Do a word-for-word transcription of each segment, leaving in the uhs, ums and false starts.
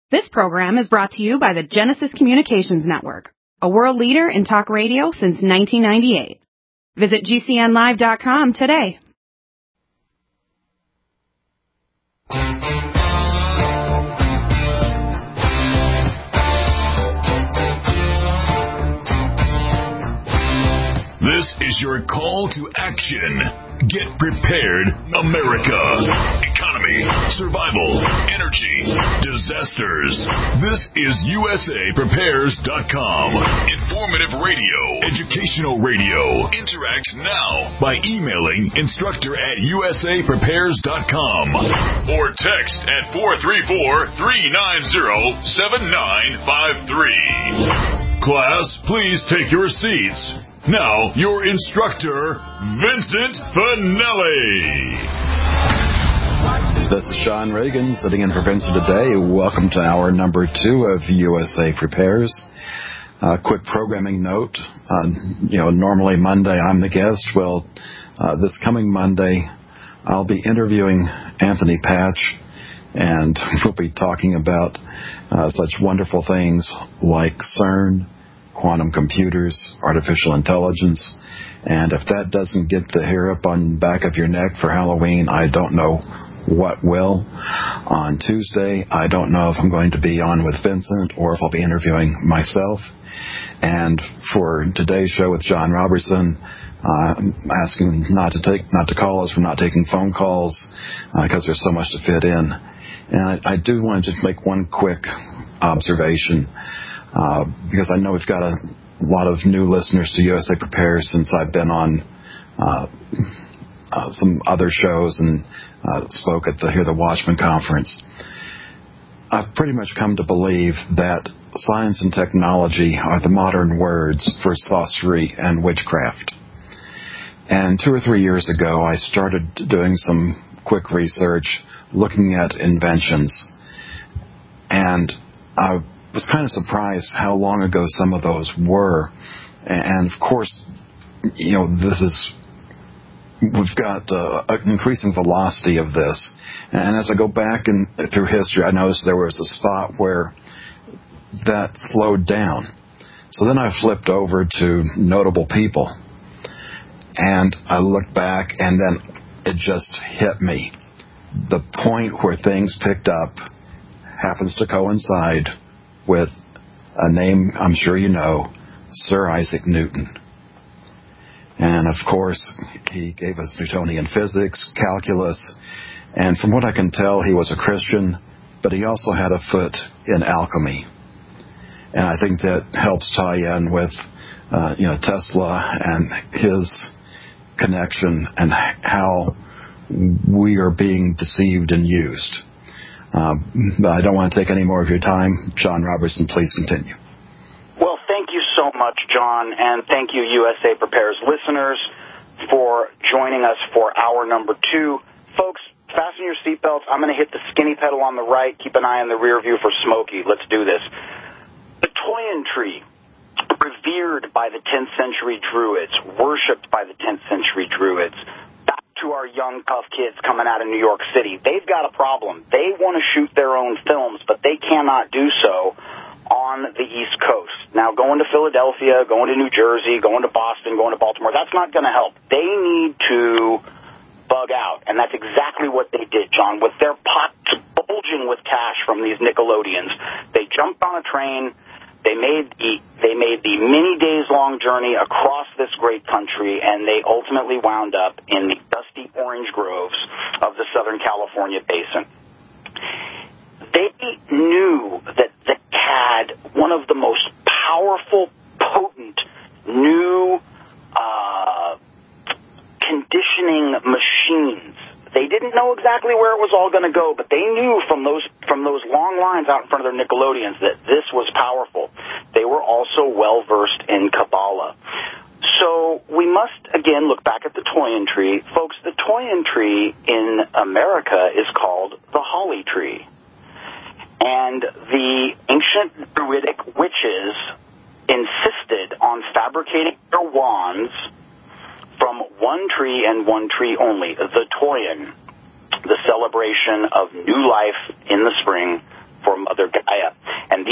This program is brought to you by the Genesis Communications Network, a world leader in talk radio since nineteen ninety-eight. Visit G C N live dot com today. This is your call to action. Get prepared, America. Economy, survival, energy, disasters. This is U S A Prepares dot com. Informative radio, educational radio. Interact now by emailing instructor at U S A Prepares dot com or text at four three four, three nine zero, seven nine five three. Class, please take your seats. Now, your instructor, Vincent Finelli. This is Sean Reagan, sitting in for Vincent today. Welcome to hour number two of U S A Prepares. Uh, quick programming note. Uh, you know, normally Monday I'm the guest. Well, uh, this coming Monday I'll be interviewing Anthony Patch, and we'll be talking about uh, such wonderful things like CERN, quantum computers, artificial intelligence, and if that doesn't get the hair up on the back of your neck for Halloween, I don't know what will. On Tuesday, I don't know if I'm going to be on with Vincent or if I'll be interviewing myself. And for today's show with John Robertson, uh, I'm asking not to take, not to call us. We're not taking phone calls because uh, there's so much to fit in. And I, I do want to just make one quick observation. Uh, because I know we've got a lot of new listeners to U S A Prepares since I've been on uh, uh, some other shows and uh, spoke at the Hear the Watchman conference. I've pretty much come to believe that science and technology are the modern words for sorcery and witchcraft. And two or three years ago, I started doing some quick research looking at inventions. And I was kind of surprised how long ago some of those were. And of course, you know, this is, we've got uh, an increasing velocity of this. And as I go back in, through history, I noticed there was a spot where that slowed down. So then I flipped over to notable people. And I looked back, and then it just hit me. The point where things picked up happens to coincide with a name I'm sure you know, Sir Isaac Newton. And of course, he gave us Newtonian physics, calculus, and from what I can tell, he was a Christian, but he also had a foot in alchemy. And I think that helps tie in with, uh, you know, Tesla and his connection and how we are being deceived and used. Um, but I don't want to take any more of your time. John Robertson, please continue. Well, thank you so much, John, and thank you, U S A Prepares listeners, for joining us for hour number two. Folks, fasten your seatbelts. I'm going to hit the skinny pedal on the right. Keep an eye in the rear view for Smokey. Let's do this. The Toyin tree, revered by the tenth century Druids, worshipped by the tenth century Druids, to our young, tough kids coming out of New York City. They've got a problem. They want to shoot their own films, but they cannot do so on the East Coast. Now, going to Philadelphia, going to New Jersey, going to Boston, going to Baltimore, that's not going to help. They need to bug out, and that's exactly what they did, John. With their pots bulging with cash from these Nickelodeons, they jumped on a train. They made the they made the many days long journey across this great country, and they ultimately wound up in the dusty orange groves of the Southern California basin. They knew that they had one of the most powerful, potent, new uh, conditioning machines. They didn't know exactly where it was all going to go, but they knew from those from those long lines out in front of their Nickelodeons that this was powerful. They were also well-versed in Kabbalah. So we must, again, look back at the Toyin tree. Folks, the Toyin tree in America is called the holly tree. And the ancient Druidic witches insisted on fabricating their wands from one tree and one tree only, the Toyin, the celebration of new life in the spring for Mother Gaia.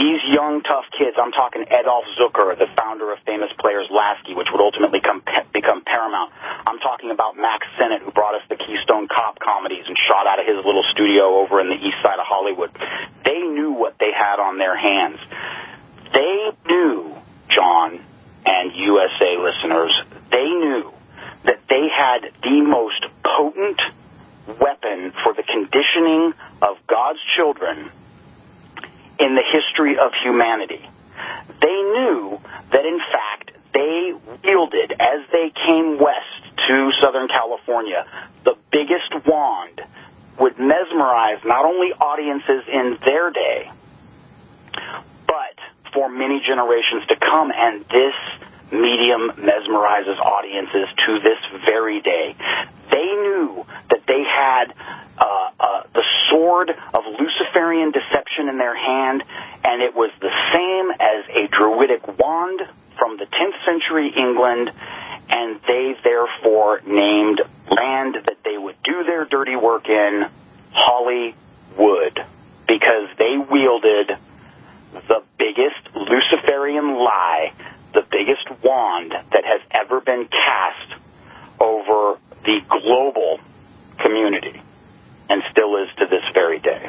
These young, tough kids, I'm talking Adolf Zucker, the founder of Famous Players Lasky, which would ultimately come, become Paramount. I'm talking about Max Sennett, who brought us the Keystone Cop comedies and shot out of his little studio over in the east side of Hollywood. They knew what they had on their hands. They knew, John and U S A listeners, they knew that they had the most potent weapon for the conditioning of God's children in the history of humanity. They knew that, in fact, they wielded, as they came west to Southern California, the biggest wand would mesmerize not only audiences in their day, but for many generations to come, and this medium mesmerizes audiences to this very day. They knew that they had uh, uh, the sword of Luciferian deception in their hand, and it was the same as a druidic wand from the tenth century England, and they therefore named land that they would do their dirty work in Hollywood, because they wielded the biggest Luciferian lie, the biggest wand that has ever been cast over the global community, and still is to this very day.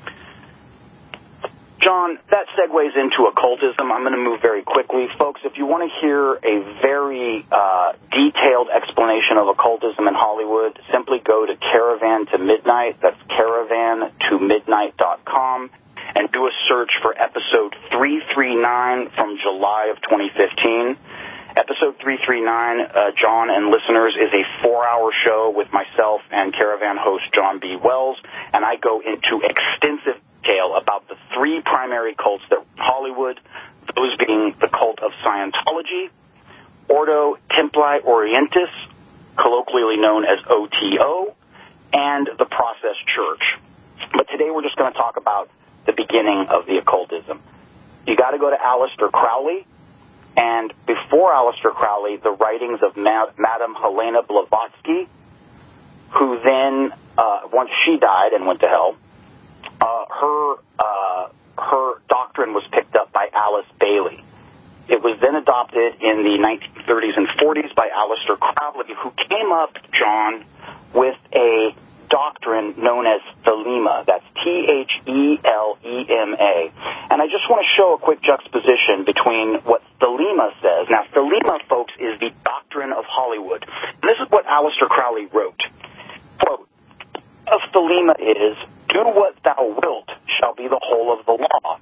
John, that segues into occultism. I'm going to move very quickly. Folks, if you want to hear a very uh, detailed explanation of occultism in Hollywood, simply go to Caravan to Midnight. That's caravan to midnight dot com. And do a search for episode three thirty-nine from July of twenty fifteen. Episode three thirty-nine, uh, John and listeners, is a four-hour show with myself and Caravan host John B. Wells, and I go into extensive detail about the three primary cults that were in Hollywood, those being the cult of Scientology, Ordo Templi Orientis, colloquially known as O T O, and the Process Church. But today we're just going to talk about the beginning of the occultism. You got to go to Aleister Crowley, and before Aleister Crowley, the writings of Ma- Madame Helena Blavatsky, who then, uh, once she died and went to hell, uh, her uh, her doctrine was picked up by Alice Bailey. It was then adopted in the nineteen thirties and forties by Aleister Crowley, who came up, John, with a doctrine known as Thelema. That's T H E L E M A. And I just want to show a quick juxtaposition between what Thelema says. Now, Thelema, folks, is the doctrine of Hollywood. And this is what Aleister Crowley wrote. Quote, of Thelema is, do what thou wilt shall be the whole of the law.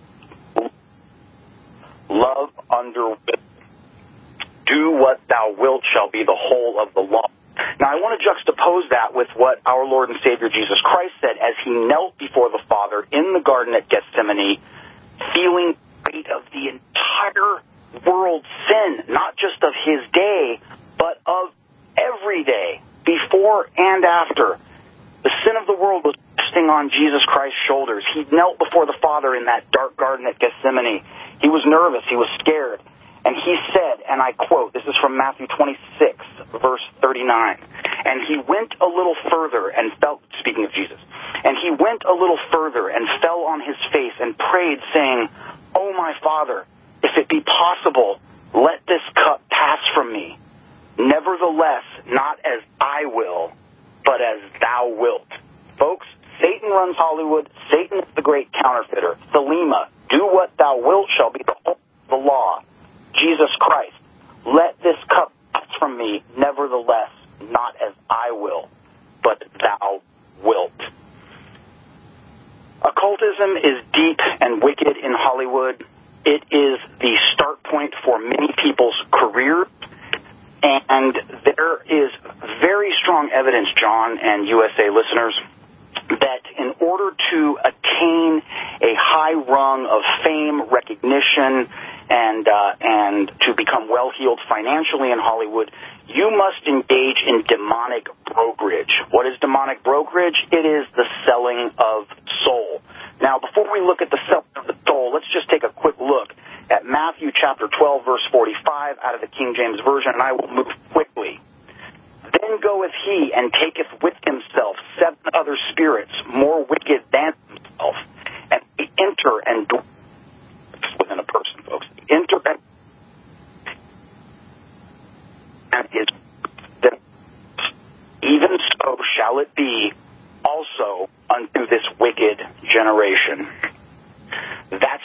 Love under will. Do what thou wilt shall be the whole of the law. Now, I want to juxtapose that with what our Lord and Savior Jesus Christ said as he knelt before the Father in the Garden at Gethsemane, feeling the weight of the entire world's sin, not just of his day, but of every day, before and after. The sin of the world was resting on Jesus Christ's shoulders. He knelt before the Father in that dark garden at Gethsemane. He was nervous. He was scared. And he said, and I quote, this is from Matthew twenty-six, verse thirty-nine, and he went a little further and fell, speaking of Jesus, and he went a little further and fell on his face and prayed, saying, O my Father, if it be possible, let this cup pass from me. Nevertheless, not as I will, but as thou wilt. Folks, Satan runs Hollywood. Satan is the great counterfeiter. Thelema, do what thou wilt shall be the whole of the law. Jesus Christ, let this cup pass from me, nevertheless, not as I will, but thou wilt. Occultism is deep and wicked in Hollywood. It is the start point for many people's careers, and there is very strong evidence, John and U S A listeners, that in order to attain a high rung of fame, recognition, and uh, and to become well-heeled financially in Hollywood, you must engage in demonic brokerage. What is demonic brokerage? It is the selling of soul. Now, before we look at the selling of the soul, let's just take a quick look at Matthew chapter twelve, verse forty-five out of the King James Version, and I will move quickly. Then goeth he and taketh with himself seven other spirits more wicked than himself, and they enter and dwell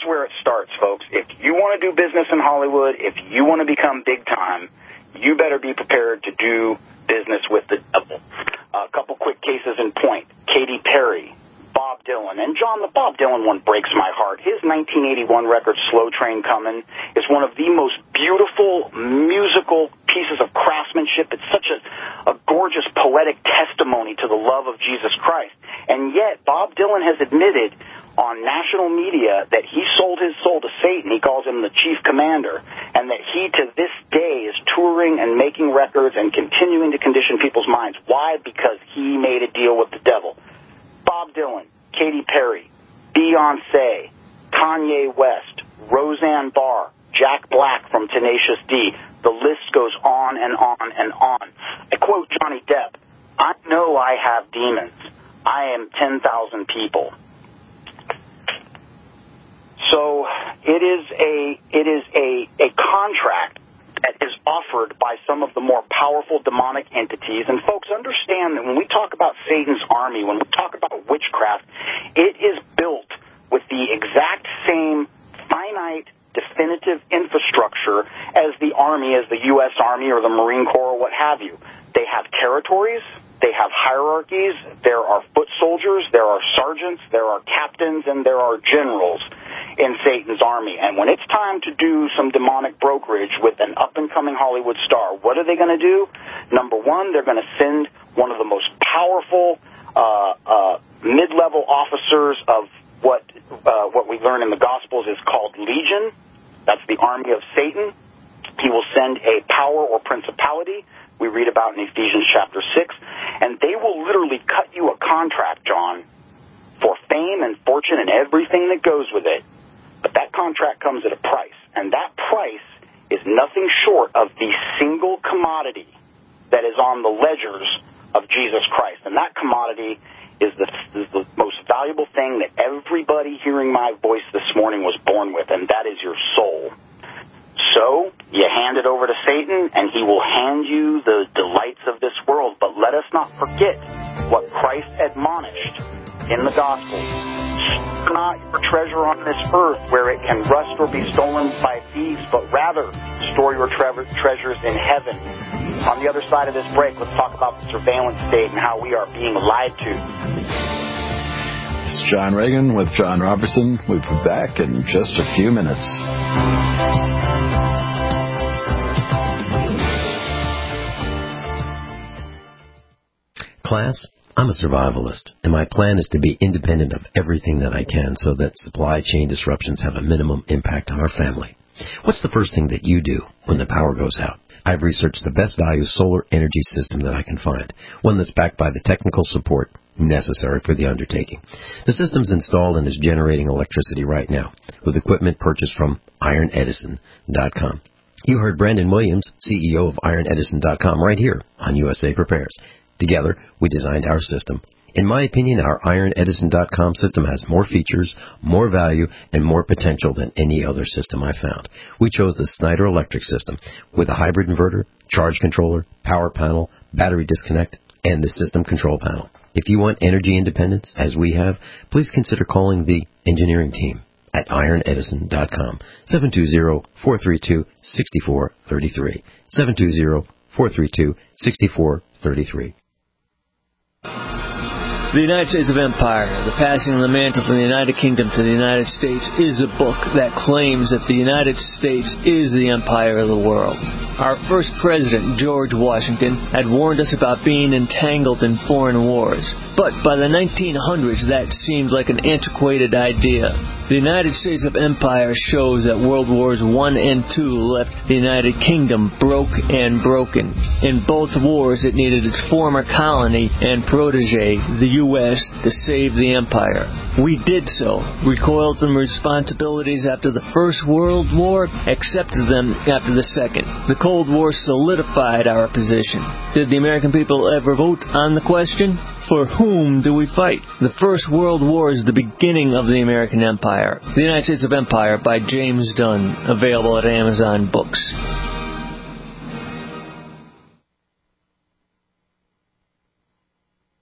that's where it starts, folks. If you want to do business in Hollywood, if you want to become big time, you better be prepared to do business with the devil. A couple quick cases in point. Katy Perry, Bob Dylan. And, John, the Bob Dylan one breaks my heart. His nineteen eighty-one record, Slow Train Comin', is one of the most beautiful musical pieces of craftsmanship. It's such a, a gorgeous, poetic testimony to the love of Jesus Christ. And yet, Bob Dylan has admitted on national media that he sold his soul to Satan. He calls him the chief commander, and that he, to this day, is touring and making records and continuing to condition people's minds. Why? Because he made a deal with the devil. Bob Dylan, Katy Perry, Beyonce, Kanye West, Roseanne Barr, Jack Black from Tenacious D. The list goes on and on and on. I quote Johnny Depp, "I know I have demons. I am ten thousand people." So it is a it is a, a contract that is offered by some of the more powerful demonic entities. And folks, understand that when we talk about Satan's army, when we talk about witchcraft, it is built with the exact same finite, definitive infrastructure as the Army, as the U S Army or the Marine Corps or what have you. They have territories. They have hierarchies. There are foot soldiers. There are sergeants. There are captains. And there are generals in Satan's army. And when it's time to do some demonic brokerage with an up-and-coming Hollywood star, what are they going to do? Number one, they're going to send one of the most powerful uh, uh, mid-level officers of what uh, what we learn in the Gospels is called Legion. That's the army of Satan. He will send a power or principality we read about in Ephesians chapter six, and they will literally cut you a contract, John, for fame and fortune and everything that goes with it. But that contract comes at a price, and that price is nothing short of the single commodity that is on the ledgers of Jesus Christ. And that commodity is the, is the most valuable thing that everybody hearing my voice this morning was born with, and that is your soul. So you hand it over to Satan, and he will hand you the delights of this world. But let us not forget what Christ admonished in the Gospels. Store not your treasure on this earth where it can rust or be stolen by thieves, but rather store your tre- treasures in heaven. On the other side of this break, let's talk about the surveillance state and how we are being lied to. This is John Reagan with John Robertson. We'll be back in just a few minutes. Class, I'm a survivalist, and my plan is to be independent of everything that I can so that supply chain disruptions have a minimum impact on our family. What's the first thing that you do when the power goes out? I've researched the best value solar energy system that I can find, one that's backed by the technical support necessary for the undertaking. The system's installed and is generating electricity right now with equipment purchased from Iron Edison dot com. You heard Brandon Williams, C E O of Iron Edison dot com, right here on U S A Prepares. Together, we designed our system. In my opinion, our Iron Edison dot com system has more features, more value, and more potential than any other system I found. We chose the Snyder Electric system with a hybrid inverter, charge controller, power panel, battery disconnect, and the system control panel. If you want energy independence, as we have, please consider calling the engineering team at Iron Edison dot com, seven two zero, four three two, six four three three, seven two zero, four three two, six four three three. The United States of Empire, The Passing of the Mantle from the United Kingdom to the United States, is a book that claims that the United States is the empire of the world. Our first president, George Washington, had warned us about being entangled in foreign wars. But by the nineteen hundreds, that seemed like an antiquated idea. The United States of Empire shows that World Wars One and Two left the United Kingdom broke and broken. In both wars, it needed its former colony and protege, the U S, to save the empire. We did so, recoiled from responsibilities after the First World War, accepted them after the Second. The Cold War solidified our position. Did the American people ever vote on the question? For whom do we fight? The First World War is the beginning of the American Empire. The United States of Empire by James Dunn, available at Amazon Books.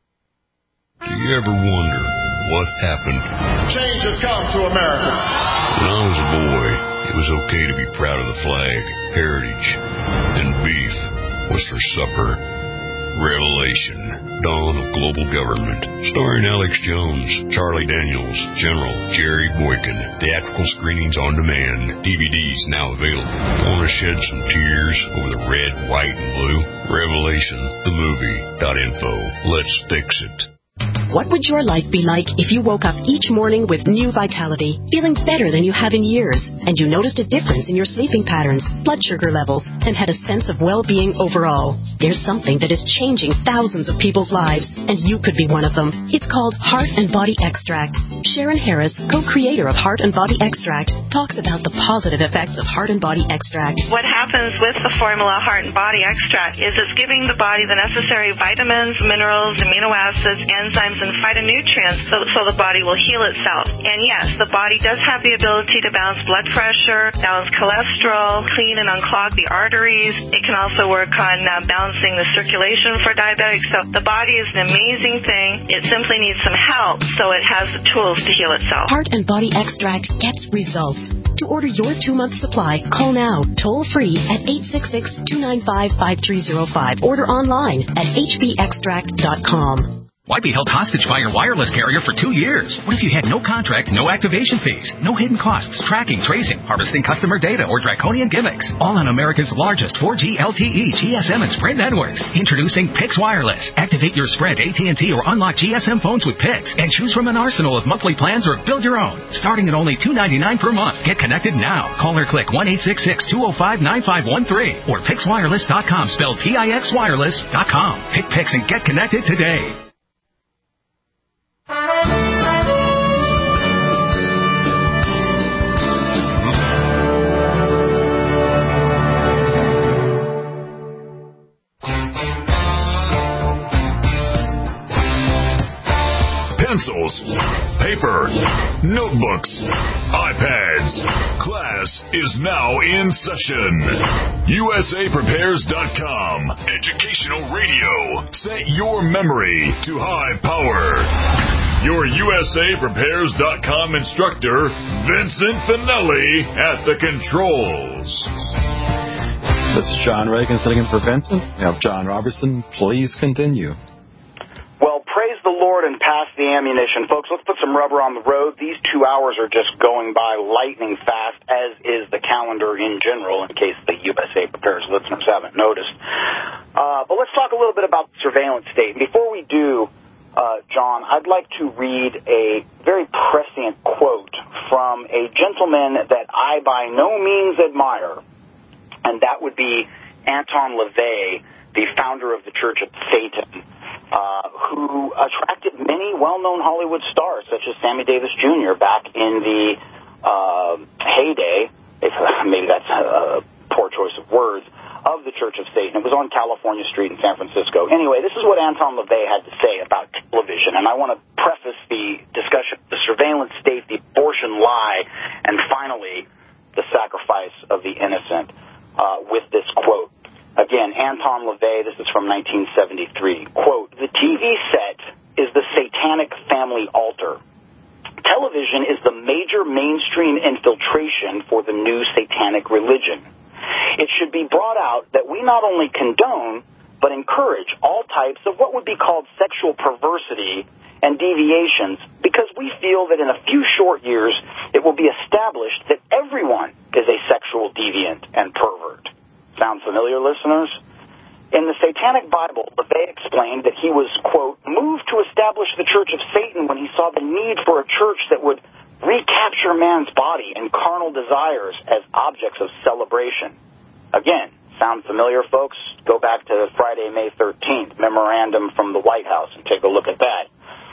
Do you ever wonder what happened? Change has come to America. When I was a boy, it was okay to be proud of the flag, heritage, and beef was for supper. Revelation, Dawn of Global Government, starring Alex Jones, Charlie Daniels, General Jerry Boykin. Theatrical screenings on demand, D V Ds now available. Want to shed some tears over the red, white, and blue? Revelation, the movie dot info. Let's fix it. What would your life be like if you woke up each morning with new vitality, feeling better than you have in years, and you noticed a difference in your sleeping patterns, blood sugar levels, and had a sense of well-being overall? There's something that is changing thousands of people's lives, and you could be one of them. It's called Heart and Body Extract. Sharon Harris, co-creator of Heart and Body Extract, talks about the positive effects of Heart and Body Extract. What happens with the formula Heart and Body Extract is it's giving the body the necessary vitamins, minerals, amino acids, enzymes, and phytonutrients so, so the body will heal itself. And yes, the body does have the ability to balance blood pressure, balance cholesterol, clean and unclog the arteries. It can also work on uh, balancing the circulation for diabetics. So the body is an amazing thing. It simply needs some help so it has the tools to heal itself. Heart and Body Extract gets results. To order your two-month supply, call now, toll-free at eight six six, two nine five, five three zero five. Order online at h b extract dot com. Why be held hostage by your wireless carrier for two years? What if you had no contract, no activation fees, no hidden costs, tracking, tracing, harvesting customer data, or draconian gimmicks? All on America's largest four G L T E, G S M, and Sprint networks. Introducing Pix Wireless. Activate your Sprint, A T and T, or unlock G S M phones with Pix, and choose from an arsenal of monthly plans or build your own. Starting at only two dollars and ninety-nine cents per month. Get connected now. Call or click one eight six six, two oh five, nine five one three or pix wireless dot com, spelled P I X wireless dot com. Pick Pix and get connected today. Pencils, paper, notebooks, iPads. Class is now in session. U S A Prepares dot com. Educational radio. Set your memory to high power. Your U S A Prepares dot com instructor, Vincent Finelli, at the controls. This is John Reagan sitting in for Vincent. We have John Robertson. Please continue. Well, praise the Lord and pass the ammunition. Folks, let's put some rubber on the road. These two hours are just going by lightning fast, as is the calendar in general, in case the U S A Prepares listeners haven't noticed. Uh, but let's talk a little bit about the surveillance state. Before we do, uh, John, I'd like to read a very prescient quote from a gentleman that I by no means admire, and that would be Anton LaVey, the founder of the Church of Satan, Uh, who attracted many well-known Hollywood stars, such as Sammy Davis Junior back in the uh, heyday, if maybe that's a poor choice of words, of the Church of Satan. It was on California Street in San Francisco. Anyway, this is what Anton LaVey had to say about television, and I want to preface the discussion of the surveillance state, the abortion lie, and finally, the sacrifice of the innocent uh, with this quote. Again, Anton LaVey, this is from nineteen seventy-three. Quote, "The T V set is the satanic family altar. Television is the major mainstream infiltration for the new satanic religion. It should be brought out that we not only condone, but encourage all types of what would be called sexual perversity and deviations, because we feel that in a few short years it will be established that everyone is a sexual deviant and pervert." Sound familiar, listeners? In the Satanic Bible, LaVey explained that he was, quote, "moved to establish the Church of Satan when he saw the need for a church that would recapture man's body and carnal desires as objects of celebration." Again, sound familiar, folks? Go back to Friday, May thirteenth, memorandum from the White House, and take a look at that.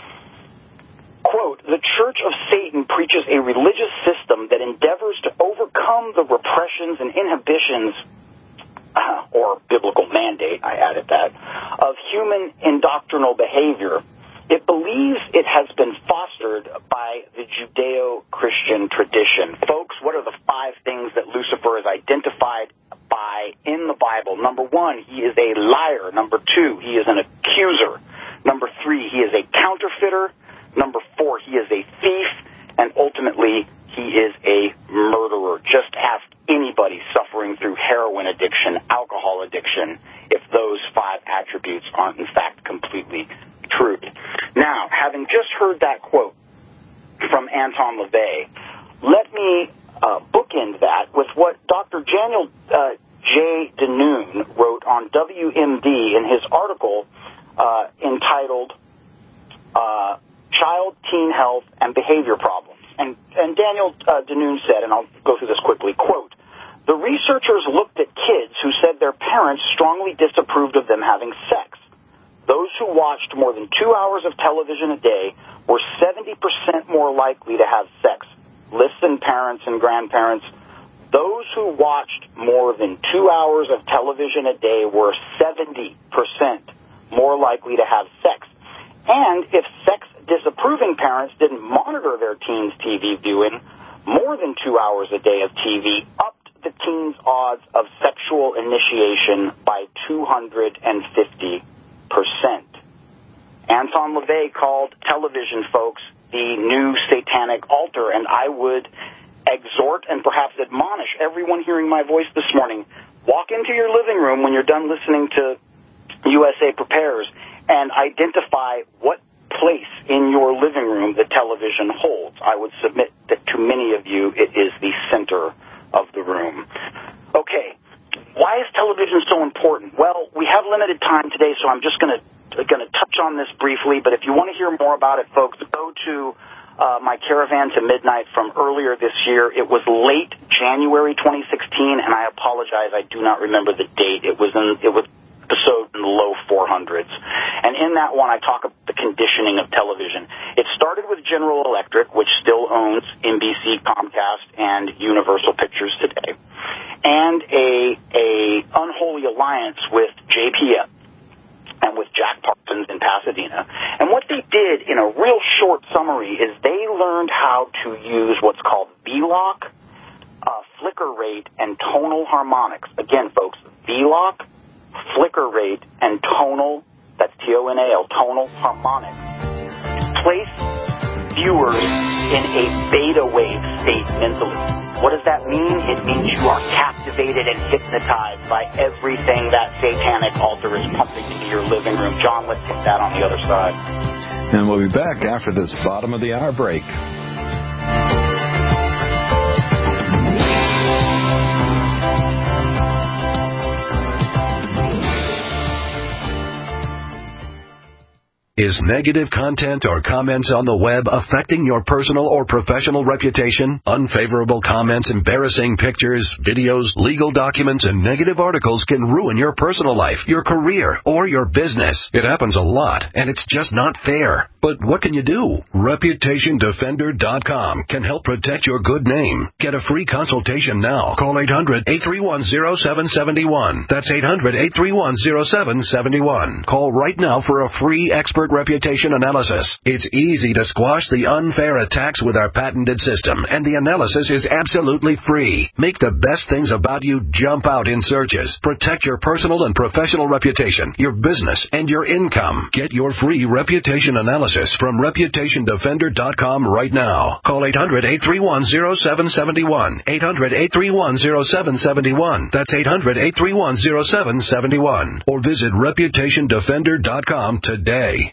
Quote, "The Church of Satan preaches a religious system that endeavors to overcome the repressions and inhibitions Uh, or biblical mandate, I added that, of human indoctrinal behavior. It believes it has been fostered by the Judeo-Christian tradition." Folks, what are the five things that Lucifer is identified by in the Bible? Number one, he is a liar. Number two, he is an accuser. Number three, he is a counterfeiter. Number four, he is a thief. And ultimately, he is a Danoon said, and I'll go through this quickly, quote, the researchers looked at kids who said their parents strongly disapproved of them having sex. Those who watched more than two hours of television a day were seventy percent more likely to have sex. Listen, parents and grandparents, those who watched more than two hours of television a day were seventy percent more likely to have sex. And if sex-disapproving parents didn't monitor their teens' T V viewing, more than two hours a day of T V upped the teens' odds of sexual initiation by two hundred fifty percent. Anton LaVey called television, folks, the new satanic altar, and I would exhort and perhaps admonish everyone hearing my voice this morning, walk into your living room when you're done listening to U S A Prepares and identify what place in your living room the television holds. I would submit that to many of you it is the center of the room. Okay, why is television so important? Well, we have limited time today, so I'm just going to going to touch on this briefly, but if you want to hear more about it, folks, go to uh, my Caravan to Midnight from earlier this year. It was late January twenty sixteen, and I apologize, I do not remember the date. It was in, it was episode in the low four hundreds. And in that one, I talk about the conditioning of television. It started with General Electric, which still owns N B C, Comcast, and Universal Pictures today, and a, a unholy alliance with J P L and with Jack Parsons in Pasadena. And what they did in a real short summary is they learned how to use what's called V-Lock, uh, flicker rate, and tonal harmonics. Again, folks, V-Lock, flicker rate, and tonal, that's T O N A L, tonal harmonics, place viewers in a beta wave state mentally. What does that mean? It means you are captivated and hypnotized by everything that satanic altar is pumping into your living room. John, let's take that on the other side. And we'll be back after this bottom of the hour break. Is negative content or comments on the web affecting your personal or professional reputation? Unfavorable comments, embarrassing pictures, videos, legal documents, and negative articles can ruin your personal life, your career, or your business. It happens a lot, and it's just not fair. But what can you do? Reputation Defender dot com can help protect your good name. Get a free consultation now. Call eight hundred, eight three one, zero seven seven one. That's eight hundred, eight three one, zero seven seven one. Call right now for a free expert reputation analysis. It's easy to squash the unfair attacks with our patented system, and the analysis is absolutely free. Make the best things about you jump out in searches. Protect your personal and professional reputation, your business, and your income. Get your free reputation analysis from Reputation Defender dot com right now. Call eight hundred, eight three one, zero seven seven one. eight hundred, eight three one, zero seven seven one. That's eight hundred, eight three one, zero seven seven one. Or visit Reputation Defender dot com today.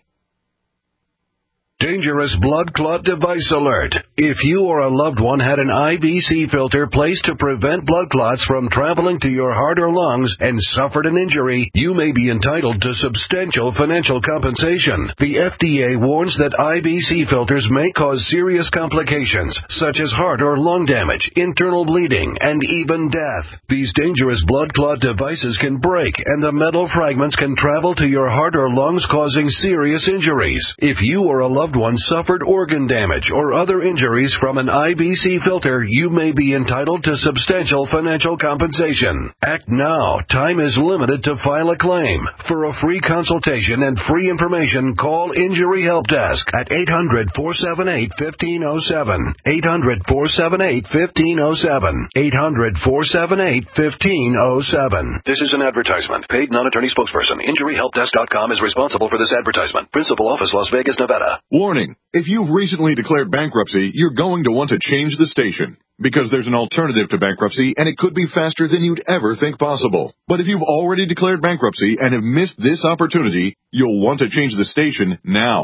Dangerous blood clot device alert. If you or a loved one had an I V C filter placed to prevent blood clots from traveling to your heart or lungs and suffered an injury, you may be entitled to substantial financial compensation. The F D A warns that I V C filters may cause serious complications, such as heart or lung damage, internal bleeding, and even death. These dangerous blood clot devices can break, and the metal fragments can travel to your heart or lungs, causing serious injuries. If you or a loved one suffered organ damage or other injuries from an I V C filter, you may be entitled to substantial financial compensation. Act now. Time is limited to file a claim. For a free consultation and free information, call Injury Help Desk at eight hundred, four seven eight, one five zero seven. eight hundred, four seven eight, one five zero seven. eight hundred, four seven eight, one five zero seven. This is an advertisement. Paid non-attorney spokesperson. Injury Help Desk dot com is responsible for this advertisement. Principal office, Las Vegas, Nevada. Warning, if you've recently declared bankruptcy, you're going to want to change the station, because there's an alternative to bankruptcy, and it could be faster than you'd ever think possible. But if you've already declared bankruptcy and have missed this opportunity, you'll want to change the station now.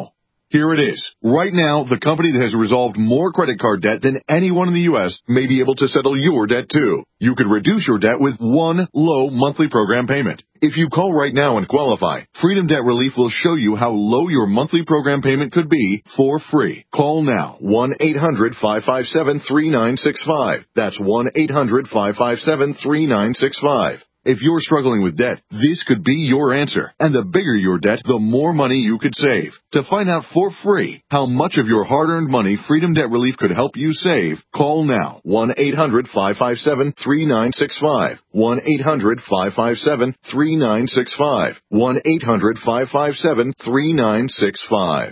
Here it is. Right now, the company that has resolved more credit card debt than anyone in the U S may be able to settle your debt too. You could reduce your debt with one low monthly program payment. If you call right now and qualify, Freedom Debt Relief will show you how low your monthly program payment could be for free. Call now, one eight hundred five five seven three nine six five. That's one eight hundred five five seven three nine six five. If you're struggling with debt, this could be your answer. And the bigger your debt, the more money you could save. To find out for free how much of your hard-earned money Freedom Debt Relief could help you save, call now, one eight hundred five five seven three nine six five. one eight hundred five five seven three nine six five. one eight hundred five five seven three nine six five.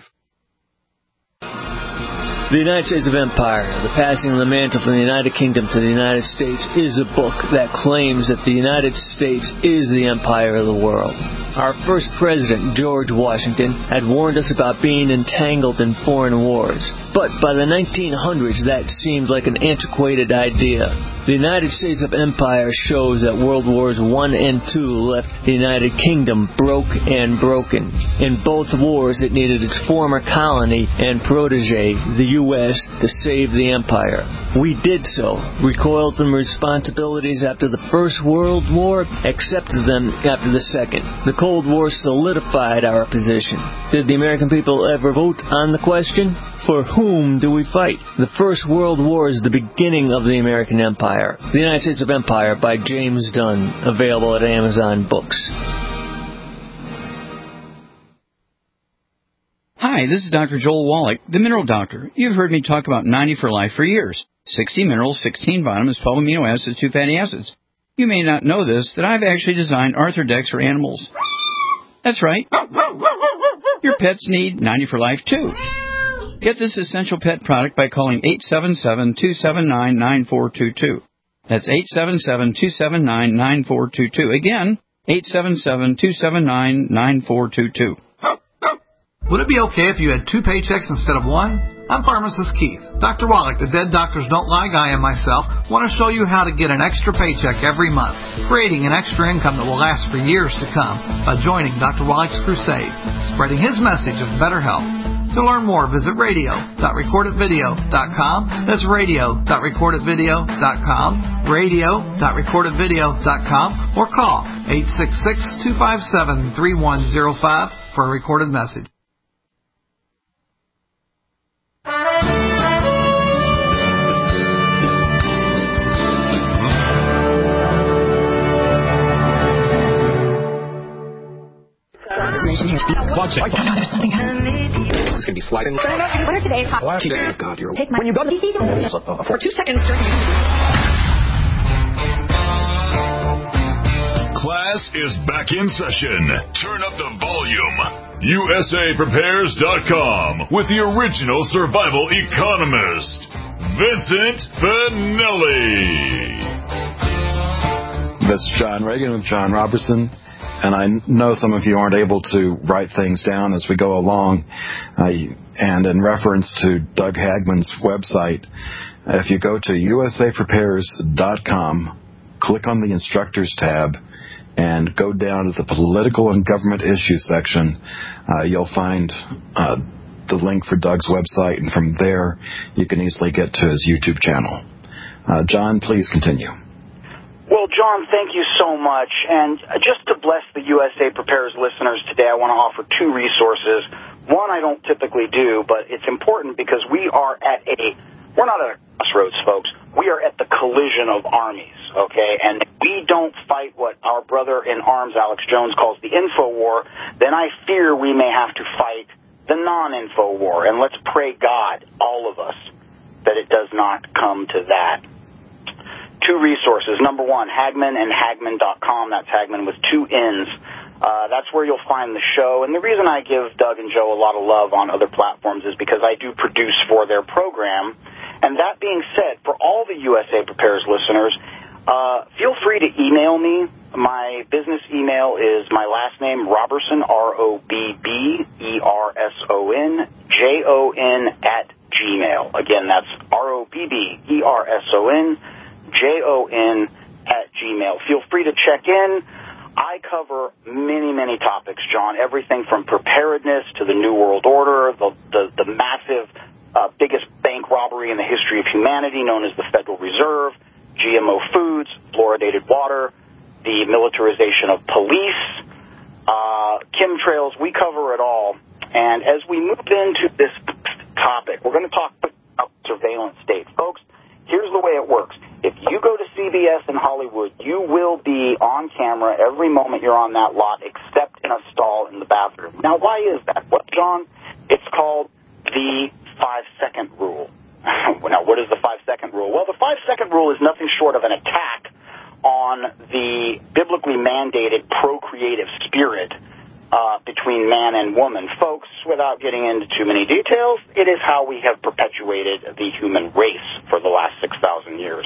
The United States of Empire, The Passing of the Mantle from the United Kingdom to the United States, is a book that claims that the United States is the empire of the world. Our first president, George Washington, had warned us about being entangled in foreign wars. But by the nineteen hundreds, that seemed like an antiquated idea. The United States of Empire shows that World Wars One and Two left the United Kingdom broke and broken. In both wars, it needed its former colony and protege, the U S, to save the empire. We did so, recoiled from responsibilities after the First World War, accepted them after the Second. The Cold War solidified our position. Did the American people ever vote on the question? For whom do we fight? The First World War is the beginning of the American Empire. The United States of Empire by James Dunn, available at Amazon Books. Hi, this is Doctor Joel Wallach, the Mineral Doctor. You've heard me talk about ninety for Life for years. sixty minerals, sixteen vitamins, twelve amino acids, two fatty acids. You may not know this, that I've actually designed Arthrodex for animals. That's right. Your pets need ninety for Life too. Get this essential pet product by calling eight seven seven, two seven nine, nine four two two. That's eight seven seven, two seven nine, nine four two two. Again, eight seven seven, two seven nine, nine four two two. Would it be okay if you had two paychecks instead of one? I'm Pharmacist Keith. Doctor Wallach, the Dead Doctors Don't Lie guy, and myself want to show you how to get an extra paycheck every month, creating an extra income that will last for years to come by joining Doctor Wallach's crusade, spreading his message of better health. To learn more, visit radio dot record it video dot com. That's radio dot record it video dot com, radio dot record it video dot com, or call eight six six, two five seven, three one zero five for a recorded message. Watch it. Oh, no, there's something happening. It's going to be sliding. Winner today is hot. Oh, God, you're... Take my... When you go to... For two seconds... Class is back in session. Turn up the volume. U S A Prepares dot com with the original survival economist, Vincent Finelli. This is John Reagan with John Robertson. And I know some of you aren't able to write things down as we go along. Uh, and in reference to Doug Hagman's website, if you go to U S A Prepares dot com, click on the Instructors tab, and go down to the Political and Government Issues section, uh, you'll find uh, the link for Doug's website, and from there you can easily get to his YouTube channel. Uh, John, please continue. Well, John, thank you so much. And just to bless the U S A Prepares listeners today, I want to offer two resources. One I don't typically do, but it's important because we are at a, we're not at a crossroads, folks. We are at the collision of armies, okay? And if we don't fight what our brother in arms, Alex Jones, calls the info war, then I fear we may have to fight the non-info war. And let's pray God, all of us, that it does not come to that. Two resources. Number one, Hagman and Hagman dot com. That's Hagman with two N's. Uh, that's where you'll find the show. And the reason I give Doug and Joe a lot of love on other platforms is because I do produce for their program. And that being said, for all the U S A Prepares listeners, uh, feel free to email me. My business email is my last name, Robertson, R O B B E R S O N, J O N, at Gmail. Again, that's R O B B E R S O N, J O N at Gmail. Feel free to check in. I cover many, many topics, John, everything from preparedness to the New World Order, the, the, the massive, uh, biggest bank robbery in the history of humanity known as the Federal Reserve, G M O foods, fluoridated water, the militarization of police, uh, chemtrails. We cover it all. And as we move into this topic, we're going to talk about surveillance state. Folks, here's the way it works. If you go to C B S in Hollywood, you will be on camera every moment you're on that lot, except in a stall in the bathroom. Now, why is that? Well, John, it's called the five-second rule. Now, what is the five-second rule? Well, the five-second rule is nothing short of an attack on the biblically mandated procreative spirit uh, between man and woman. Folks, without getting into too many details, it is how we have perpetuated the human race for the last six thousand years.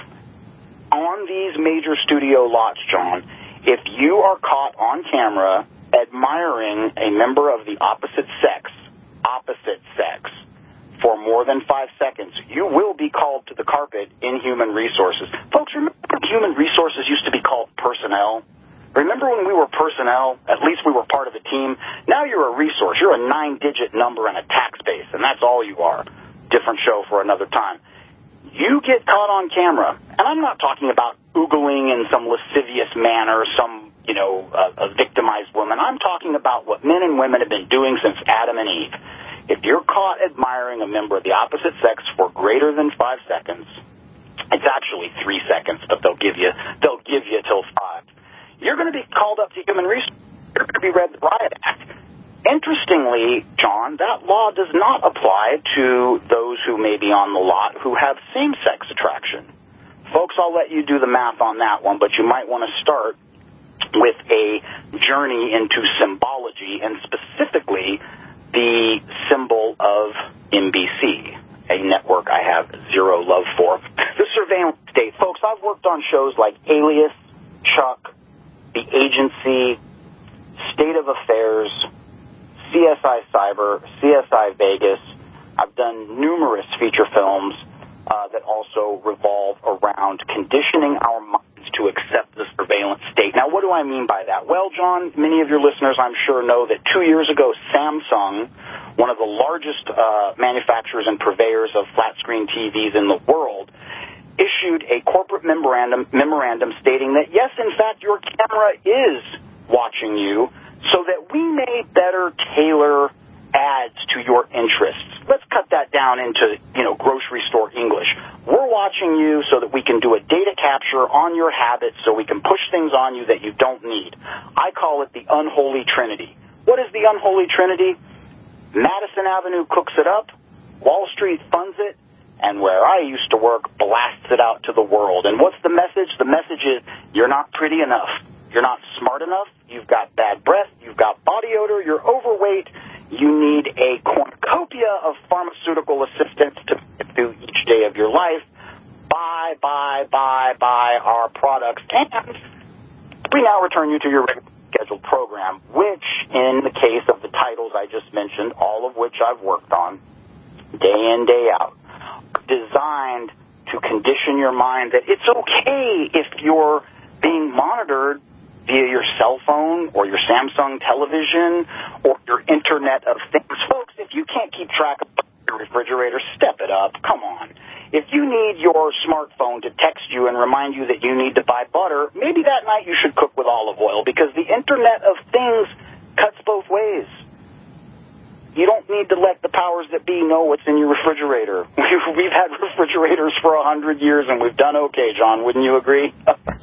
On these major studio lots, John, if you are caught on camera admiring a member of the opposite sex, opposite sex, for more than five seconds, you will be called to the carpet in human resources. Folks, remember human resources used to be called personnel? Remember when we were personnel? At least we were part of a team. Now you're a resource. You're a nine-digit number and a tax base, and that's all you are. Different show for another time. You get caught on camera, and I'm not talking about oogling in some lascivious manner, some, you know, uh, a victimized woman. I'm talking about what men and women have been doing since Adam and Eve. If you're caught admiring a member of the opposite sex for greater than five seconds, it's actually three seconds, but they'll give you they'll give you till five. You're going to be called up to human resources. You're going to be read the riot act. Interestingly, John, that law does not apply to those who may be on the lot who have same-sex attraction. Folks, I'll let you do the math on that one, but you might want to start with a journey into symbology, and specifically the symbol of N B C, a network I have zero love for. The surveillance state. Folks, I've worked on shows like Alias, Chuck, The Agency, State of Affairs, C S I Cyber, C S I Vegas. I've done numerous feature films uh, that also revolve around conditioning our minds to accept the surveillance state. Now, what do I mean by that? Well, John, many of your listeners, I'm sure, know that two years ago, Samsung, one of the largest uh, manufacturers and purveyors of flat-screen T Vs in the world, issued a corporate memorandum, memorandum stating that, yes, in fact, your camera is watching you so that we may better tailor ads to your interests. Let's cut that down into, you know, grocery store English. We're watching you so that we can do a data capture on your habits so we can push things on you that you don't need. I call it the unholy trinity. What is the unholy trinity? Madison Avenue cooks it up, Wall Street funds it, and where I used to work blasts it out to the world. And what's the message? The message is you're not pretty enough. You're not smart enough. You've got bad breath. You've got body odor. You're overweight. You need a cornucopia of pharmaceutical assistance to get through each day of your life. Buy, buy, buy, buy our products. And we now return you to your regular scheduled program, which, in the case of the titles I just mentioned, all of which I've worked on, day in, day out, designed to condition your mind that it's okay if you're being monitored via your cell phone or your Samsung television or your Internet of Things. Folks, if you can't keep track of your refrigerator, step it up. Come on. If you need your smartphone to text you and remind you that you need to buy butter, maybe that night you should cook with olive oil, because the Internet of Things cuts both ways. You don't need to let the powers that be know what's in your refrigerator. We've had refrigerators for a hundred years, and we've done okay, John. Wouldn't you agree?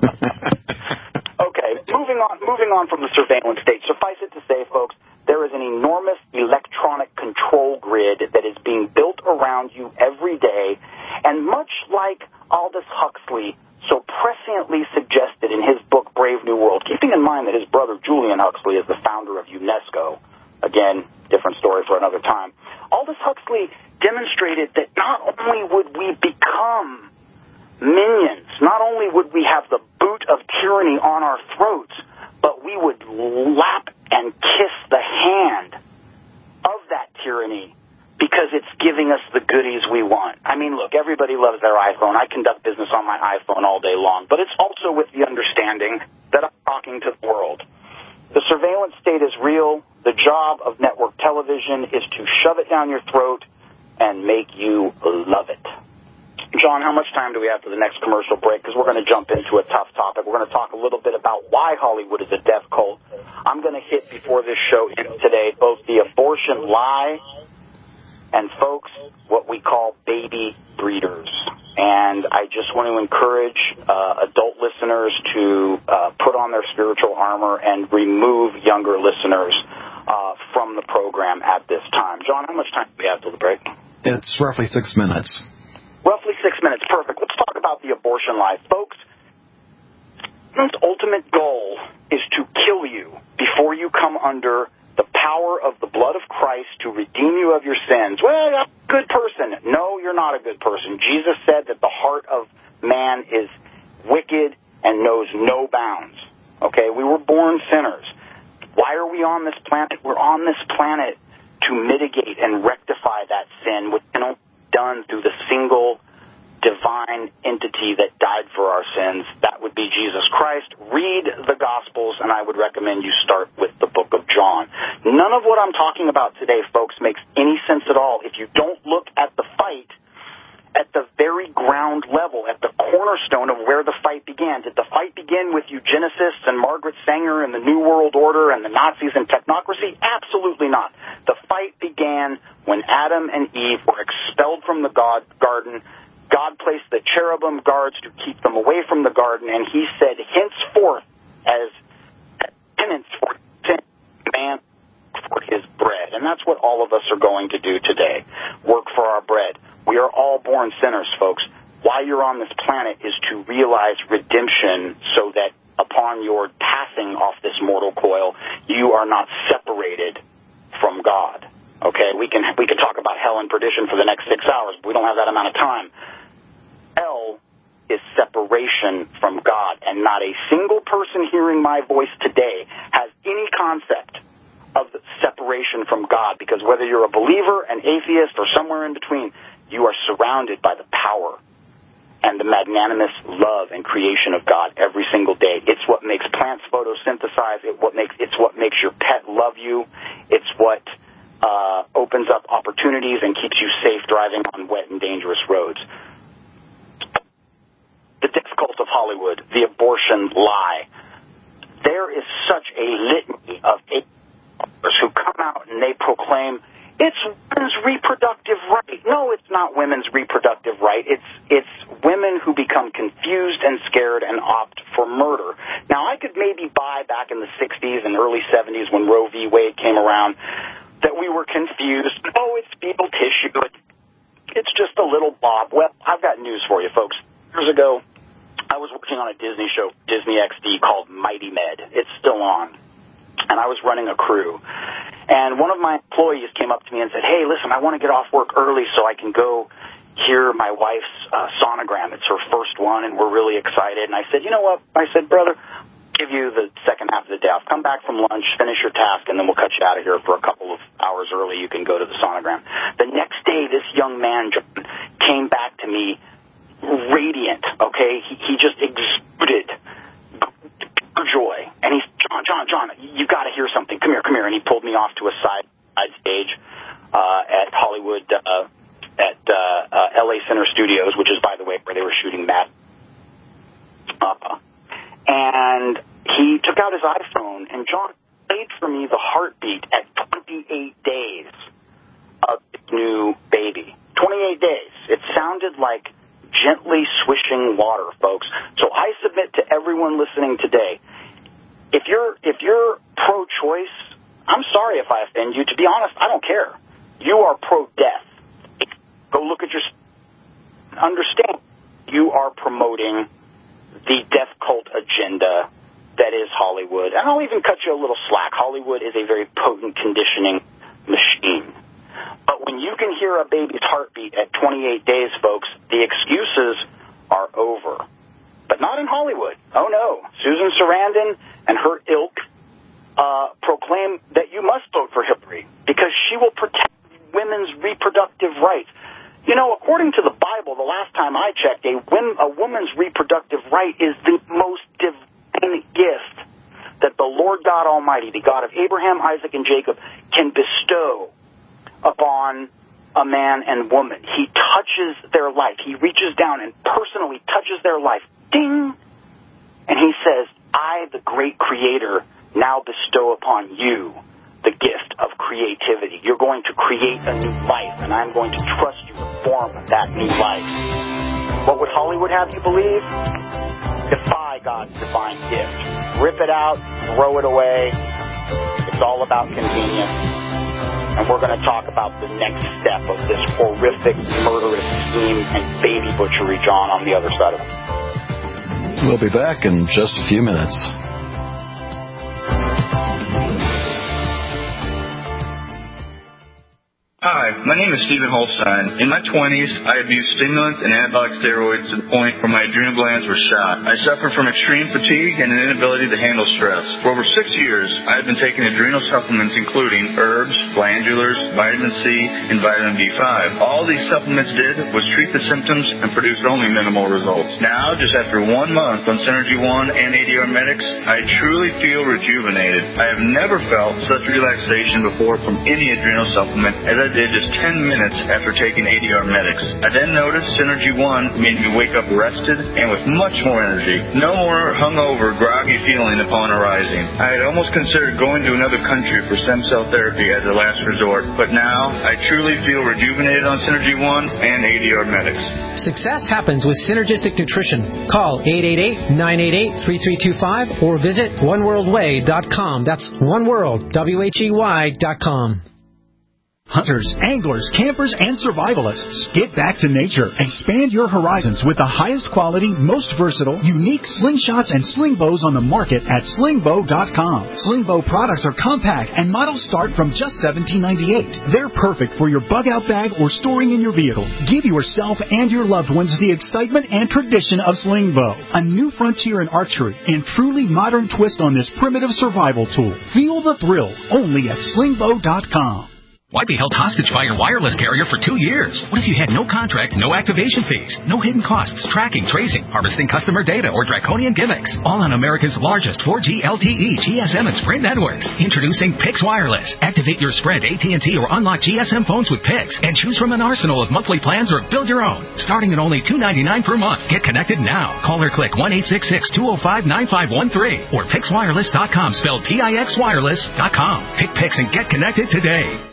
Okay, moving on, moving on from the surveillance state. Suffice it to say, folks, there is an enormous electronic control grid that is being built around you every day, and much like Aldous Huxley so presciently suggested in his book Brave New World, keeping in mind that his brother Julian Huxley is the founder of UNESCO, again, different story for another time, Aldous Huxley demonstrated that not only would we become minions, not only would we have the boot of tyranny on our throats, but we would lap and kiss the hand of that tyranny because it's giving us the goodies we want. I mean, look, everybody loves their iPhone. I conduct business on my iPhone all day long, but it's also with the understanding that I'm talking to the world. The surveillance state is real. The job of network television is to shove it down your throat and make you love it. John, how much time do we have for the next commercial break? Because we're going to jump into a tough topic. We're going to talk a little bit about why Hollywood is a death cult. I'm going to hit, before this show ends today, both the abortion lie and, folks, what we call baby breeders. And I just want to encourage uh, adult listeners to uh, put on their spiritual armor and remove younger listeners uh, from the program at this time. John, how much time do we have till the break? It's roughly six minutes. Roughly six minutes. Perfect. Let's talk about the abortion lie. Folks, Satan's ultimate goal is to kill you before you come under the power of the blood of Christ to redeem you of your sins. Well, I'm a good person. No, you're not a good person. Jesus said that the heart of man is wicked and knows no bounds. Okay, we were born sinners. Why are we on this planet? We're on this planet to mitigate and rectify that sin, which can only be done through the single divine entity that died for our sins. That would be Jesus Christ. Read the Gospels, and I would recommend you start with the book of John. None of what I'm talking about today, folks, makes any sense at all if you don't look at the fight at the very ground level, at the cornerstone of where the fight began. Did the fight begin with eugenicists and Margaret Sanger and the New World Order and the Nazis and technocracy? Absolutely not. The fight began when Adam and Eve were expelled from the God garden. God placed the cherubim guards to keep them away from the garden, and he said, henceforth, as penance for sin, man for his bread. And that's what all of us are going to do today, work for our bread. We are all born sinners, folks. Why you're on this planet is to realize redemption so that upon your passing off this mortal coil, you are not separated from God. Okay, we can we can talk about hell and perdition for the next six hours, but we don't have that amount of time. Hell is separation from God, and not a single person hearing my voice today has any concept of separation from God, because whether you're a believer, an atheist, or somewhere in between, you are surrounded by the power and the magnanimous love and creation of God every single day. It's what makes plants photosynthesize. It what makes it's what makes your pet love you. It's what uh, opens up opportunities and keeps you safe driving on wet and dangerous roads. The death cult of Hollywood, the abortion lie. There is such a litany of atheists who come out and they proclaim it's women's reproductive right. No, it's not women's reproductive right. It's it's women who become confused and scared and opt for murder. Now, I could maybe buy back in the sixties and early seventies when Roe v. Wade came around that we were confused. Oh, it's fetal tissue. It's just a little blob. Well, I've got news for you, folks. Years ago, I was working on a Disney show, Disney X D, called Mighty Med. It's still on. And I was running a crew. And one of my employees came up to me and said, hey, listen, I want to get off work early so I can go hear my wife's uh, sonogram. It's her first one, and we're really excited. And I said, you know what? I said, brother, I'll give you the second half of the day off. Come back from lunch, finish your task, and then we'll cut you out of here for a couple of hours early. You can go to the sonogram. The next day, this young man came back to me radiant, okay? He, he just exuded joy. And he's, John, John, John, you got to hear something. Come here, come here. And he pulled me off to a side, side stage uh, at Hollywood, uh, at uh, uh, L A Center Studios, which is, by the way, where they were shooting Mad. Uh, and he took out his iPhone, and John played for me the heartbeat at twenty-eight days of his new baby. twenty-eight days. It sounded like gently swishing water, folks. So I submit to everyone listening today, if you're if you're pro-choice, I'm sorry if I offend you. To be honest, I don't care. You are pro-death. Go look at your... Understand, you are promoting the death cult agenda that is Hollywood. And I'll even cut you a little slack. Hollywood is a very potent conditioning machine. But when you can hear a baby's heartbeat at twenty-eight days, folks, the excuses are over. But not in Hollywood. Oh, no. Susan Sarandon and her ilk uh, proclaim that you must vote for Hillary because she will protect women's reproductive rights. You know, according to the Bible, the last time I checked, a, a woman's reproductive right is the most divine gift God Almighty, the God of Abraham, Isaac, and Jacob, can bestow upon a man and woman. He touches their life. He reaches down and personally touches their life. Ding! And he says, I, the great creator, now bestow upon you the gift of creativity. You're going to create a new life, and I'm going to trust you to form that new life. What would Hollywood have you believe? Defy God's divine gift. Rip it out, throw it away. It's all about convenience. And we're going to talk about the next step of this horrific, murderous scheme and baby butchery, John, on the other side of it. We'll be back in just a few minutes. Hi, my name is Stephen Holstein. In my twenties, I abused stimulants and anabolic steroids to the point where my adrenal glands were shot. I suffered from extreme fatigue and an inability to handle stress. For over six years, I have been taking adrenal supplements including herbs, glandulars, vitamin C, and vitamin B five. All these supplements did was treat the symptoms and produced only minimal results. Now, just after one month on Synergy One and A D R Medics, I truly feel rejuvenated. I have never felt such relaxation before from any adrenal supplement as I did just ten minutes after taking A D R Medics. I then noticed Synergy One made me wake up rested and with much more energy. No more hungover, groggy feeling upon arising. I had almost considered going to another country for stem cell therapy as a last resort, but now I truly feel rejuvenated on Synergy One and A D R Medics. Success happens with Synergistic Nutrition. Call eight eight eight, nine eight eight, three three two five or visit one world way dot com. That's oneworld, W H E Y dot com. Hunters, anglers, campers, and survivalists. Get back to nature. Expand your horizons with the highest quality, most versatile, unique slingshots and sling bows on the market at sling bow dot com. Sling bow products are compact and models start from just seventeen ninety-eight. They're perfect for your bug-out bag or storing in your vehicle. Give yourself and your loved ones the excitement and tradition of sling bow. A new frontier in archery and truly modern twist on this primitive survival tool. Feel the thrill only at sling bow dot com. Why be held hostage by your wireless carrier for two years? What if you had no contract, no activation fees, no hidden costs, tracking, tracing, harvesting customer data, or draconian gimmicks? All on America's largest four G L T E, G S M, and Sprint networks. Introducing Pix Wireless. Activate your Sprint, A T and T, or unlock G S M phones with Pix, and choose from an arsenal of monthly plans or build your own. Starting at only two ninety-nine per month. Get connected now. Call or click one eight six six, two oh five, nine five one three or pix wireless dot com, spelled P I X wireless dot com. Pick Pix and get connected today.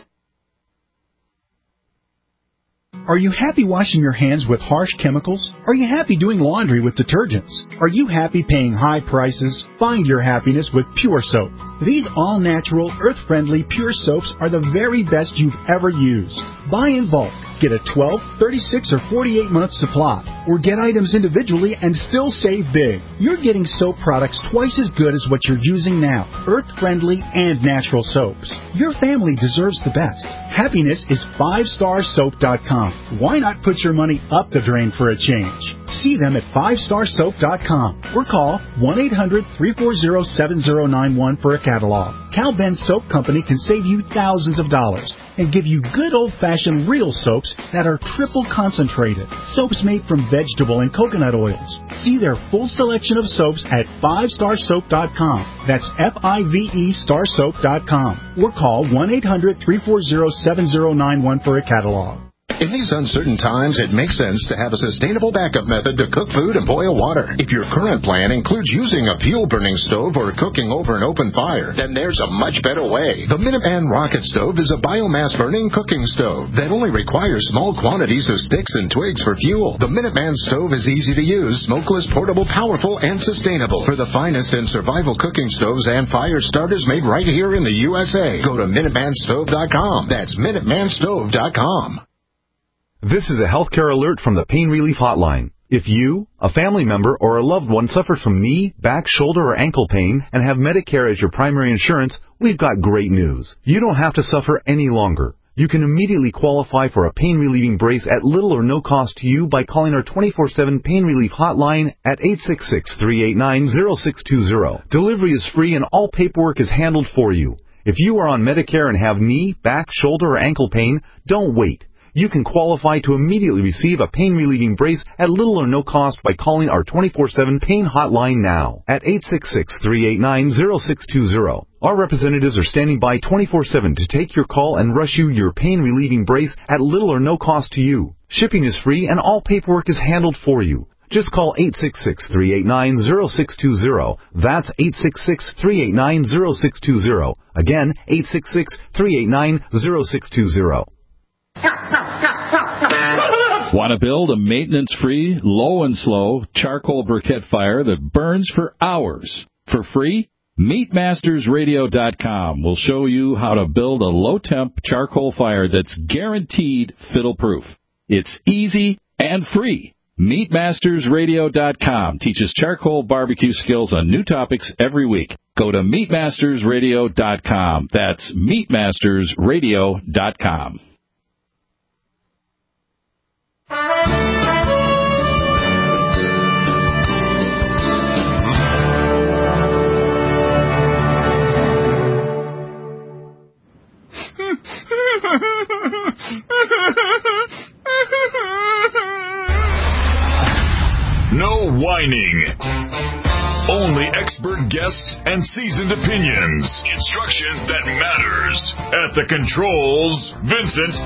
Are you happy washing your hands with harsh chemicals? Are you happy doing laundry with detergents? Are you happy paying high prices? Find your happiness with Pure Soap. These all-natural, earth-friendly Pure Soaps are the very best you've ever used. Buy in bulk. Get a twelve, thirty-six, or forty-eight month supply. Or get items individually and still save big. You're getting soap products twice as good as what you're using now. Earth-friendly and natural soaps. Your family deserves the best. Happiness is five star soap dot com. Why not put your money up the drain for a change? See them at five star soap dot com or call one eight hundred, three four zero, seven zero nine one for a catalog. Cal Ben Soap Company can save you thousands of dollars and give you good old-fashioned real soaps that are triple concentrated. Soaps made from vegetable and coconut oils. See their full selection of soaps at five star soap dot com. That's F I V E star soap dot com. Or call one eight hundred, three four zero, seven zero nine one for a catalog. In these uncertain times, it makes sense to have a sustainable backup method to cook food and boil water. If your current plan includes using a fuel-burning stove or cooking over an open fire, then there's a much better way. The Minuteman Rocket Stove is a biomass-burning cooking stove that only requires small quantities of sticks and twigs for fuel. The Minuteman Stove is easy to use, smokeless, portable, powerful, and sustainable. For the finest in survival cooking stoves and fire starters made right here in the U S A, go to minuteman stove dot com. That's minuteman stove dot com. This is a healthcare alert from the Pain Relief Hotline. If you, a family member, or a loved one suffers from knee, back, shoulder, or ankle pain and have Medicare as your primary insurance, we've got great news. You don't have to suffer any longer. You can immediately qualify for a pain-relieving brace at little or no cost to you by calling our twenty-four seven Pain Relief Hotline at eight six six, three eight nine, zero six two zero. Delivery is free and all paperwork is handled for you. If you are on Medicare and have knee, back, shoulder, or ankle pain, don't wait. you can qualify to immediately receive a pain-relieving brace at little or no cost by calling our twenty-four seven pain hotline now at eight six six, three eight nine, zero six two zero. Our representatives are standing by twenty-four seven to take your call and rush you your pain-relieving brace at little or no cost to you. Shipping is free and all paperwork is handled for you. Just call eight six six, three eight nine, zero six two zero. That's eight six six, three eight nine, zero six two zero. Again, eight six six, three eight nine, zero six two zero. Want to build a maintenance-free, low and slow charcoal briquette fire that burns for hours for free? meat masters radio dot com will show you how to build a low-temp charcoal fire that's guaranteed fiddle-proof. It's easy and free. meat masters radio dot com teaches charcoal barbecue skills on new topics every week. Go to meat masters radio dot com. That's meat masters radio dot com. No whining. Only expert guests and seasoned opinions. Instruction that matters. At the controls, Vincent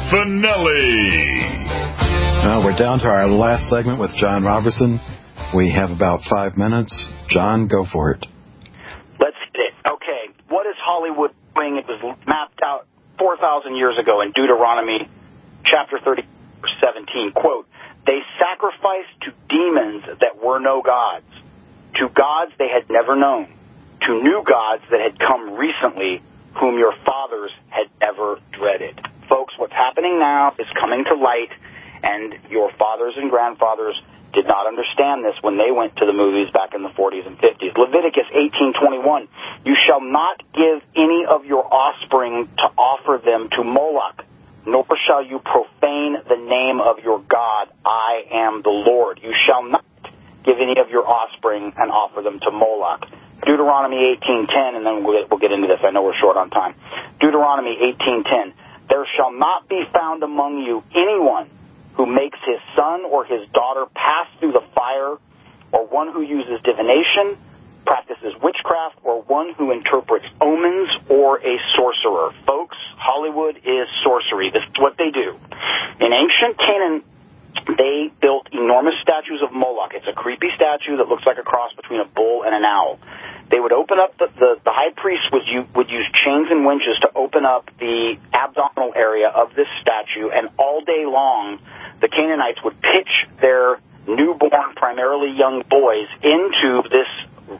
Finelli. Uh, we're down to our last segment with John Robertson. We have about five minutes. John, go for it. Let's get it. Okay, what is Hollywood doing? It was mapped out four thousand years ago in Deuteronomy chapter thirty, verse seventeen. Quote, they sacrificed to demons that were no gods, to gods they had never known, to new gods that had come recently, whom your fathers had never dreaded. Folks, what's happening now is coming to light, and your fathers and grandfathers did not understand this when they went to the movies back in the forties and fifties. Leviticus eighteen twenty-one, you shall not give any of your offspring to offer them to Moloch, nor shall you profane the name of your God. I am the Lord. You shall not give any of your offspring and offer them to Moloch. Deuteronomy eighteen ten, and then we'll get into this. I know we're short on time. Deuteronomy eighteen ten, there shall not be found among you anyone who makes his son or his daughter pass through the fire, or one who uses divination, practices witchcraft, or one who interprets omens, or a sorcerer. Folks, Hollywood is sorcery. This is what they do. In ancient Canaan, they built enormous statues of Moloch. It's a creepy statue that looks like a cross between a bull and an owl. They would open up, the, the, the high priest would, u, would use chains and winches to open up the abdominal area of this statue, and all day long, the Canaanites would pitch their newborn, primarily young boys, into this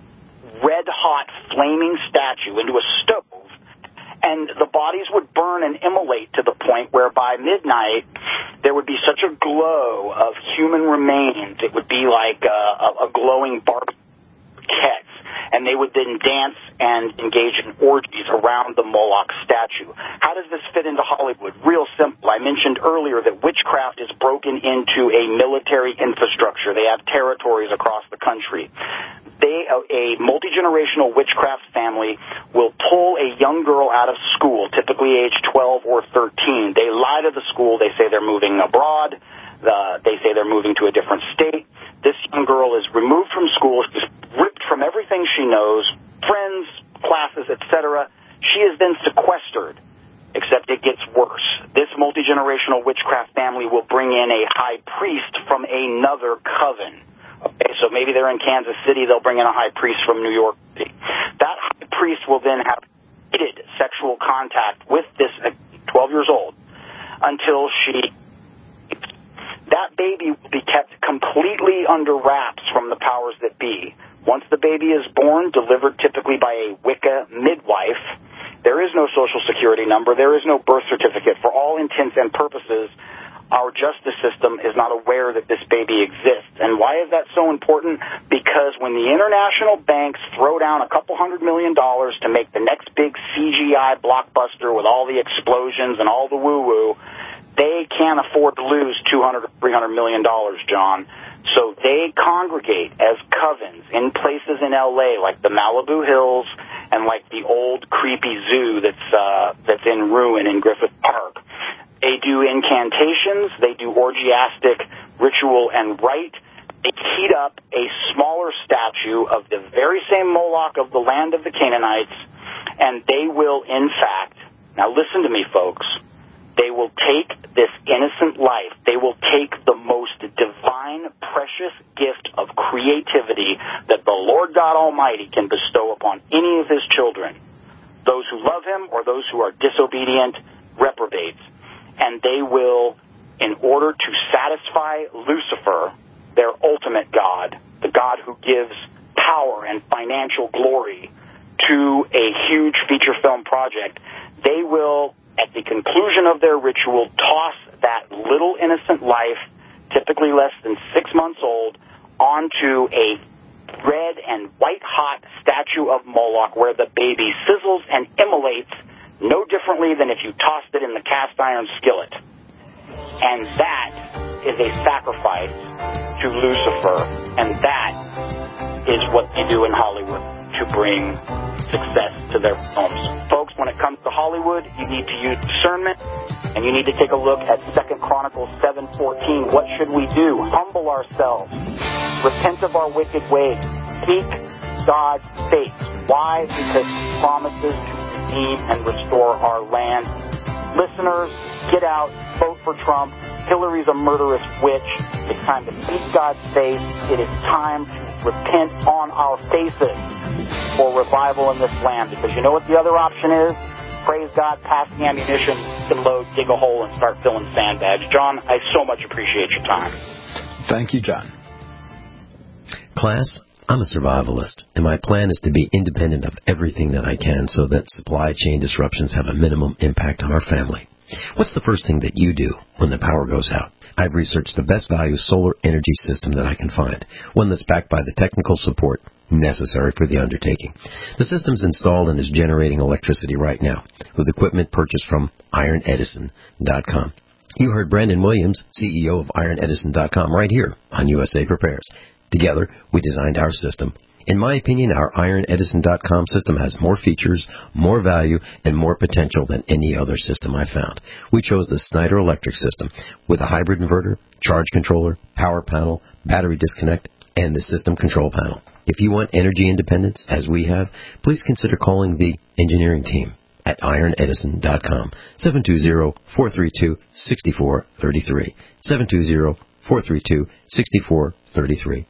red-hot, flaming statue, into a stove, and the bodies would burn and immolate to the point where by midnight there would be such a glow of human remains, it would be like a, a, a glowing barbecue, and they would then dance and engage in orgies around the Moloch statue. How does this fit into Hollywood? Real simple. I mentioned earlier that witchcraft is broken into a military infrastructure. They have territories across the country. They, a multi-generational witchcraft family will pull a young girl out of school, typically age twelve or thirteen. They lie to the school. They say they're moving abroad. Uh, they say they're moving to a different state. This young girl is removed from school. She's ripped from everything she knows, friends, classes, et cetera. She is then sequestered, except it gets worse. This multi-generational witchcraft family will bring in a high priest from another coven. Okay, so maybe they're in Kansas City, they'll bring in a high priest from New York City. That high priest will then have repeated sexual contact with this twelve years old until she... That baby will be kept completely under wraps from the powers that be. Once the baby is born, delivered typically by a Wicca midwife, there is no social security number, there is no birth certificate. For all intents and purposes, our justice system is not aware that this baby exists. And why is that so important? Because when the international banks throw down a couple hundred million dollars to make the next big C G I blockbuster with all the explosions and all the woo-woo, they can't afford to lose two hundred or three hundred million dollars, John. So they congregate as covens in places in L A like the Malibu Hills and like the old creepy zoo that's uh, that's in ruin in Griffith Park. They do incantations. They do orgiastic ritual and rite. They heat up a smaller statue of the very same Moloch of the land of the Canaanites, and they will, in fact, now listen to me, folks, they will take this innocent life, they will take the most divine, precious gift of creativity that the Lord God Almighty can bestow upon any of his children, those who love him or those who are disobedient reprobates, and they will, in order to satisfy Lucifer, their ultimate God, the God who gives power and financial glory to a huge feature film project, they will, at the conclusion of their ritual, toss that little innocent life, typically less than six months old, onto a red and white-hot statue of Moloch where the baby sizzles and immolates no differently than if you tossed it in the cast-iron skillet. And that is a sacrifice to Lucifer, and that is what they do in Hollywood to bring success to their films. Folks, when it comes to Hollywood, you need to use discernment, and you need to take a look at Second Chronicles seven fourteen. What should we do? Humble ourselves. Repent of our wicked ways. Seek God's face. Why? Because he promises to redeem and restore our land. Listeners, get out, vote for Trump. Hillary's a murderous witch. It's time to seek God's face. It is time to repent on our faces for revival in this land. Because you know what the other option is? Praise God, pass the ammunition, and load, dig a hole, and start filling sandbags. John, I so much appreciate your time. Thank you, John. Class, I'm a survivalist, and my plan is to be independent of everything that I can so that supply chain disruptions have a minimum impact on our family. What's the first thing that you do when the power goes out? I've researched the best value solar energy system that I can find, one that's backed by the technical support necessary for the undertaking. The system's installed and is generating electricity right now with equipment purchased from Iron Edison dot com. You heard Brandon Williams, C E O of Iron Edison dot com, right here on U S A Prepares. Together, we designed our system. In my opinion, our Iron Edison dot com system has more features, more value, and more potential than any other system I've found. We chose the Snyder Electric system with a hybrid inverter, charge controller, power panel, battery disconnect, and the system control panel. If you want energy independence, as we have, please consider calling the engineering team at Iron Edison dot com, seven two zero, four three two, six four three three, seven two zero, four three two, six four three three.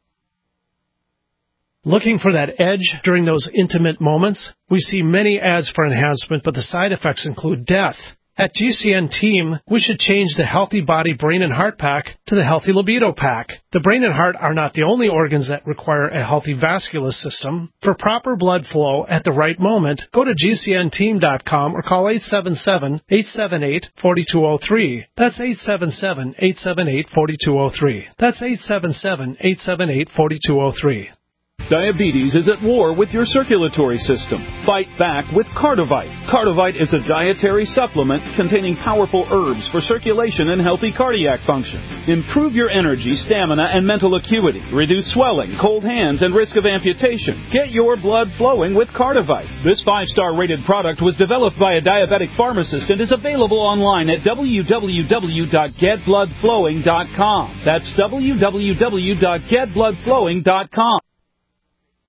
Looking for that edge during those intimate moments? We see many ads for enhancement, but the side effects include death. At G C N Team, we should change the Healthy Body Brain and Heart Pack to the Healthy Libido Pack. The brain and heart are not the only organs that require a healthy vascular system. For proper blood flow at the right moment, go to G C N team dot com or call eight seven seven, eight seven eight, four two zero three. That's eight seven seven, eight seven eight, four two zero three. That's eight seven seven, eight seven eight, four two zero three. Diabetes is at war with your circulatory system. Fight back with Cardivite. Cardivite is a dietary supplement containing powerful herbs for circulation and healthy cardiac function. Improve your energy, stamina, and mental acuity. Reduce swelling, cold hands, and risk of amputation. Get your blood flowing with Cardivite. This five-star rated product was developed by a diabetic pharmacist and is available online at w w w dot get blood flowing dot com. That's w w w dot get blood flowing dot com.